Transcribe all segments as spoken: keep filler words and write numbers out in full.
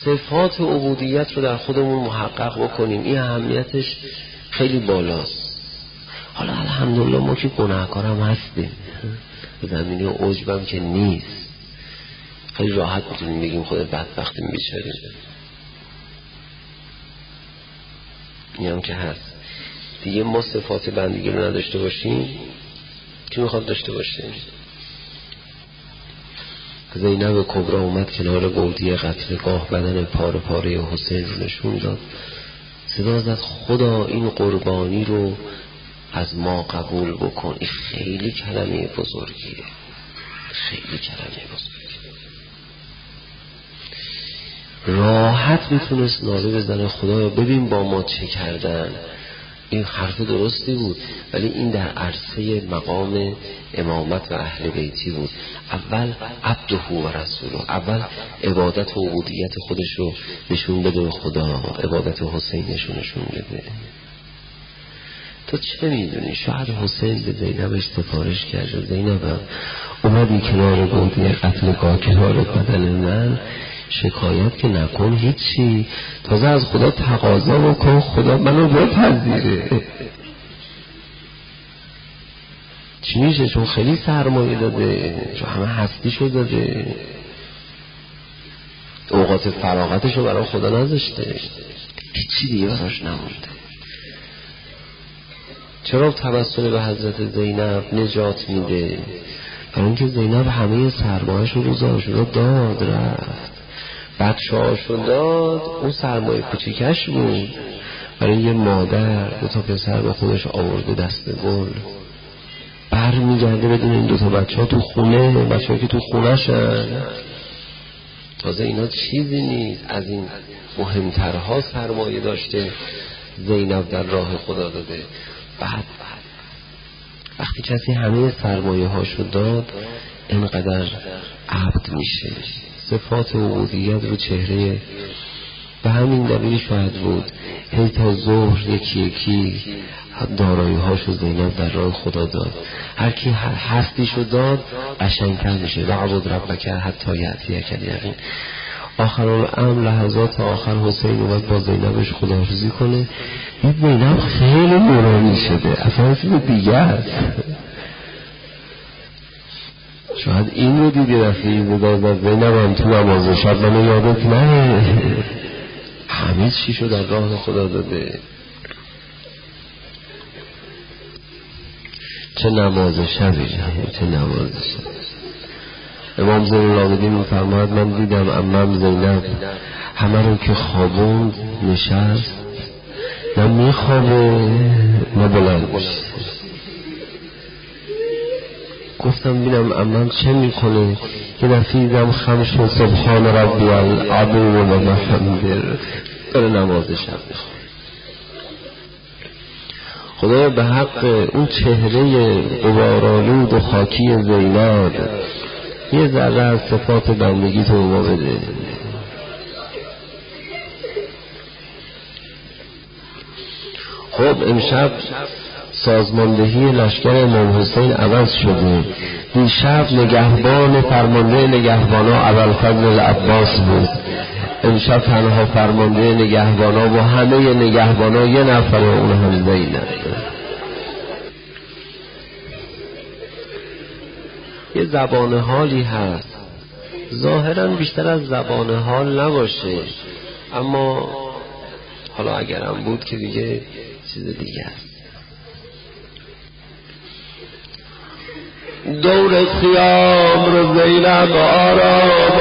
صفات عبودیت رو در خودمون محقق بکنیم. این اهمیتش خیلی بالاست. حالا الحمدلله ما که گناهکارم هستیم، زمینه عجبم که نیست، خیلی راحت میتونیم بگیم خود بدبختیم بیچاریم. این هم که هست دیگه. ما صفات بندگی رو نداشته باشیم کی میخواد داشته باشه؟ زینب کبرا اومد کنار گودی قتلگاه، بدن پاره پاره حسین رو نشون داد، صدا زد خدا این قربانی رو از ما قبول بکن. این خیلی کلمه بزرگیه، خیلی کلمه بزرگیه. راحت میتونست ناله بزنه خدایا ببین با ما چه کردن. این حرف درستی بود، ولی این در عرصه مقام امامت و اهل بیتی بود. اول عبده و رسوله، اول عبادت و عبودیت خودش رو نشون بده به خدا، عبادت حسینش رو نشون بده. تو چه میدونی؟ شاید حسین به زینبش سفارش کرده، زینبم اومدی کنار گودی قتلگاه کنار بدن من، شکایت که نکن هیچی، تازه از خدا تقاضا بکن خدا منو بپذیره. چی میشه؟ چون خیلی سرمایه داده، چون همه هستیشو داده، اوقات فراغتشو برای خدا نذاشته، هیچی دیگه براش نمونده. چرا توسل به حضرت زینب نجات میده؟ برای اینکه زینب همه سرمایه‌شو رو زارش رو داد رفت، بچه‌هاشو داد، اون سرمایه کوچیکش بود. برای یه مادر دو تا پسر به خودش آورده دست گل، بر میگرده بدون این دو تا بچه ها تو خونه، بچه ها که تو خونه شن، تازه اینا چیزی نیست، از این مهمترها سرمایه داشته زینب در راه خدا داده. بعد وقتی کسی همه سرمایه هاشو داد اینقدر عبد میشه. صفات عبودیت رو چهره، به همین دلیل شاید بود هی تا ظهر یکی یکی دارایی هاشو زینب در راه خدا داد. هر کی هر هستیشو داد قشنگتر میشه. وعبد ربک حتی یأتیک الیقین. آخر الامر لحظات آخر حسین اومد با زینبش خداحافظی کنه، این زینب خیلی نورانی شده، اصلا چیز دیگه است. شاید این رو دیدی رفتی بدازد زینبم تو نماز شب منو یادت نه، همه چیشو در راه خدا داده. چه نماز شبی، چه نماز شبی. امام زین العابدین می‌فرماید من دیدم عمم زینب همه رو که خوابوند نشست، نه میخوابه نه بلند میشه. گفتم بینم عمم چه میکنه که دفیدم خمش و سبحان ربی العظیم و محمد داره نماز شب میخواد. خدایا به حق اون چهره غبارآلود و خاکی زینب یه ذره از صفات بندگی تو ما بده. خب امشب سازماندهی لشکر امام حسین عوض شده. دیشب نگهبان فرمانده نگهبانا ابوالفضل العباس بود، امشب تنها فرمانده نگهبانا و همه نگهبانا یه نفر، اون هم زینب. یه زبان حالی هست، ظاهرا بیشتر از زبان حال نباشه، اما حالا اگرم بود که دیگه چیز دیگه است. دور خیام رو زینب آرام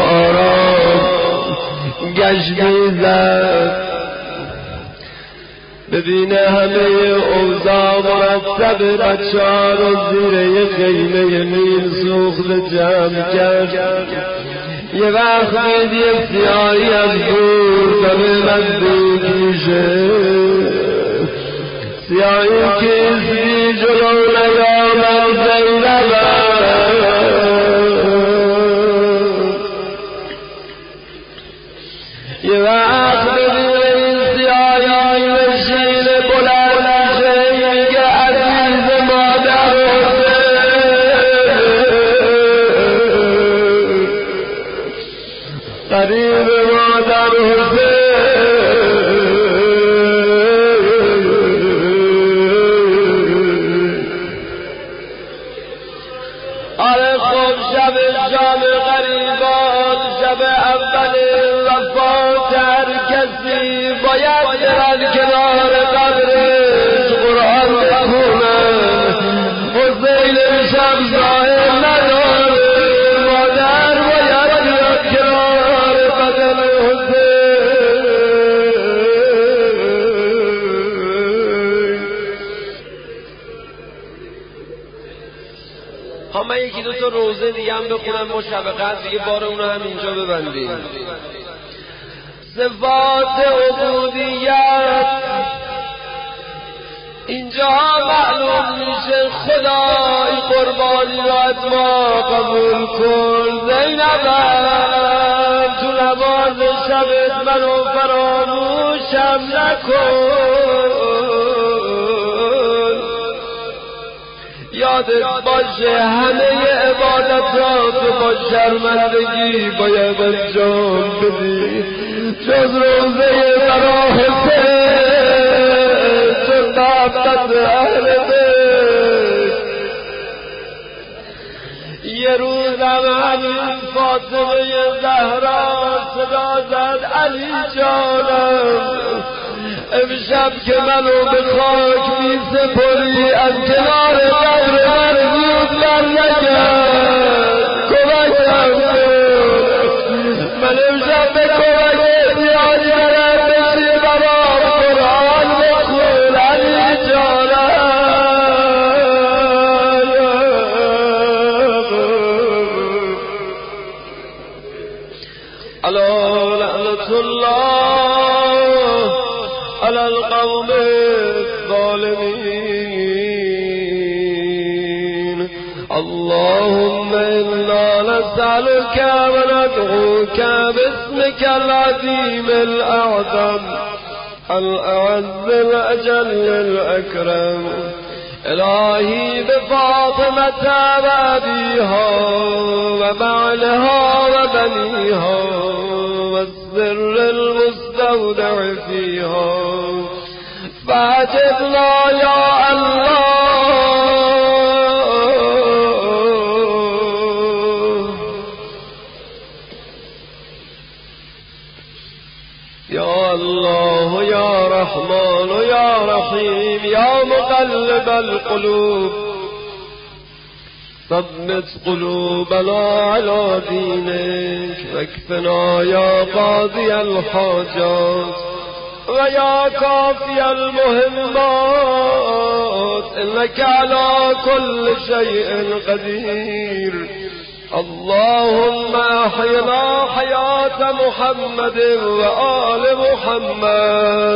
آرام گشت میزد، ببینه همه اوضاع مرتب، بچه ها رو زیر یه خیمه نیل سوخت جمع کرد. یه وقت دید یه سیاهی از دور داره نزدیک میشه، سیاهی که اسمی جلو نیامد زینب. یه وقت ببینه این سیاهی نشین بلند میشه، میگه عزیز مادر حسین، قریب مادر حسین. آره خب شب شام غریبان، شب اول وفات هر کسی باید برن کنار قبرش قرآن بخونن. حسین شب ظاهر نداره، مادر باید بیاد کنار بدن حسین. ها من یکی دو تا روزه دیگه هم بخونم ما شب قدر دیگه بار اونو هم اینجا ببندیم. صفات عبودیت اینجا معلوم میشه. خدای قربانی را از ما قبول کن. زینبم تو نماز شبت منو فراموشم نکن. یادت باشه همه عبادت را تو با شرمندگی باید انجام بدی، جز روزه برا حسین، جز محبت اهل بیت. یه روزم همین فاطمه زهرا صدا زد علی جانم، امشب که منو به خاک می سپری از کنار قبر من زود بر نگرد، کمکم کن. من امشب به کمک احتیاج دارم، بشی برام قرآن بخون علی جانم. الا لعنت الله على القوم الظالمين. اللهم إنا نسألك وندعوك باسمك العظيم الأعظم الأعز الأجل الأكرم. إلهي بفاطمة وأبيها وبعلها وبنيها والسر المستودع فيها فاجبنا يا الله. يا الله يا رحمن يا رحيم يا مقلب القلوب ثبت قلوبنا على دينك واكفنا يا قاضي الحاجات ويا كافي المهمات إنك على كل شيء قدير. اللهم أحينا حياة محمد وآل محمد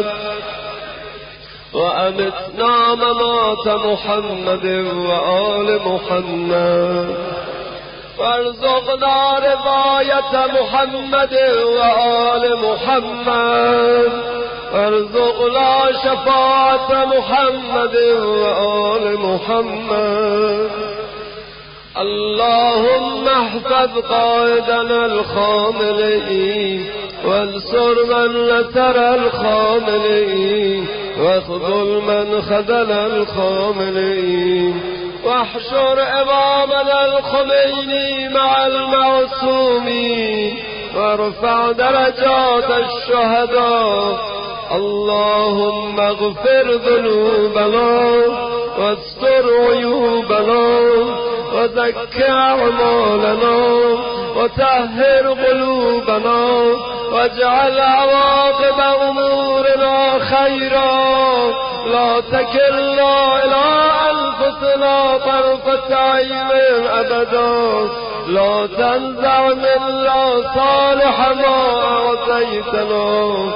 وأمتنا ممات محمد وآل محمد وارزقنا رضاية محمد وآل محمد وارزقنا شفاعة محمد وآل محمد. اللهم احفظ قائدنا الخاملين وانصر من نصر الخاملين واخذل من خذل الخاملين واحشر امامنا الخميني مع المعصومين وارفع درجات الشهداء. اللهم اغفر ذنوبنا واستر عيوبنا وزك أعمالنا وطهر قلوبنا واجعل عواقب أمورنا خيرا. لا تكلنا إلى أنفسنا طرفة عين أبدا. لا تنزع منا صالح ما أعطيتنا.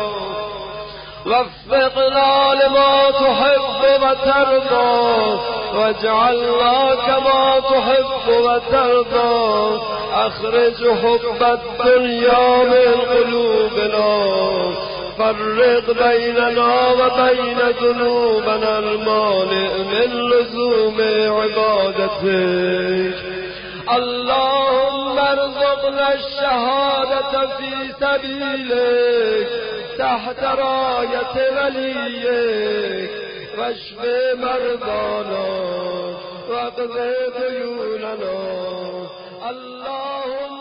وفقنا لما تحب وترضى واجعلنا كما تحب وترضى. اخرج حب الدنيا من قلوبنا. فرق بيننا وبين ذنوبنا المانع من لزوم عبادتك. اللهم ارزقنا الشهادة في سبيلك تحت راية وليك واشف مرضانا واقض ديوننا اللهم